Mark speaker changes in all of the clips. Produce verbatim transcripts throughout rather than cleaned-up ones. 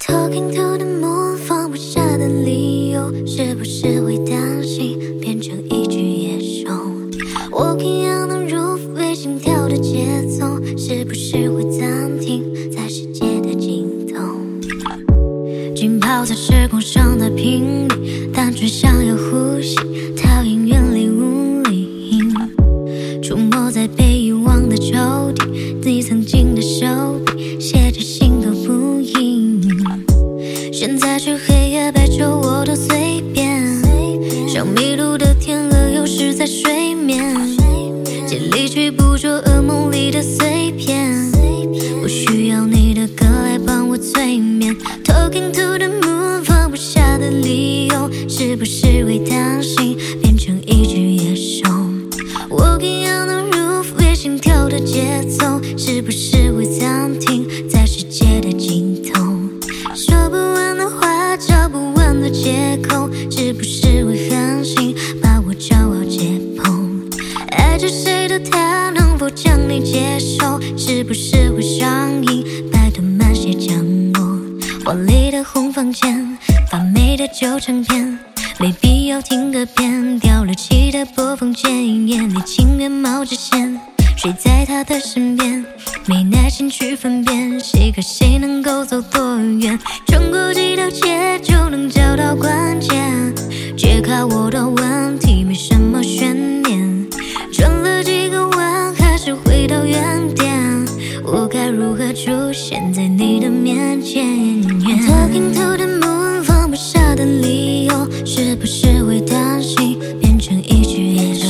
Speaker 1: Talking to the moon， 放不下的理由，是不是会担心变成一只野兽 ？Walking on the roof， 微心跳的节奏，是不是会暂停在世界的尽头？浸泡在时光上的频率，单纯想要呼吸，讨厌远离无力，出没在被遗忘的抽屉，你曾经的手笔，写着心都不应。现在是黑夜白昼我都随便，像迷路的天鹅有时在睡眠，尽力去捕捉噩梦里的碎片，不需要你的歌来帮我催眠。 Talking to the moon， 放不下的理由，是不是会担心变成一只野兽？ Walking on the roof， 微心跳的节奏，是不是会暂停在世界的尽头？说不完的话，找不完的借口，是不是会狠心把我骄傲解剖？爱着谁的他能否将你接受？是不是会上瘾？拜托慢些降落。华丽的红房间，发霉的旧唱片，没必要听个遍。掉了漆的播放键，你情愿冒着险睡在他的身边，没耐心去分辨谁和谁能够走多远。穿过几条街就能找到关键，解开我的问题没什么悬念。转了几个弯还是回到原点，我该如何出现在你的面前？ Talking to the moon， 放不下的理由，是不是会担心变成一只野兽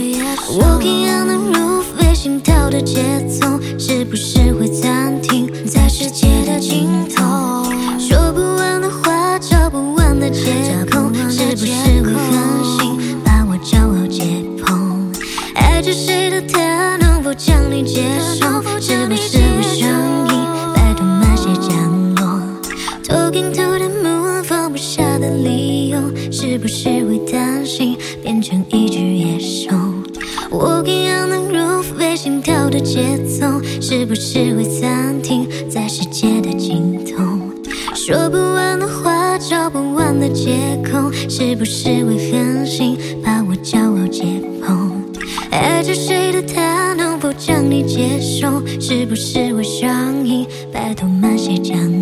Speaker 1: ？Walking on the roof， 微心跳的节奏，是不是会暂停在世界的尽头？说不完的话，找不完的借口，是不是会狠心把我骄傲解剖？爱着谁的他能否将你接受？是不是会上瘾？拜托慢些降落。Talking to the moon， 放不下的理由，是不是会担心变成一只野兽？ Walking on the roof， 微心跳的节奏，是不是会暂停在世界的尽头？说不完的话，找不完的借口，是不是会狠心把我骄傲解剖？爱着谁的他能否将你接受？是不是会上瘾？拜托慢些降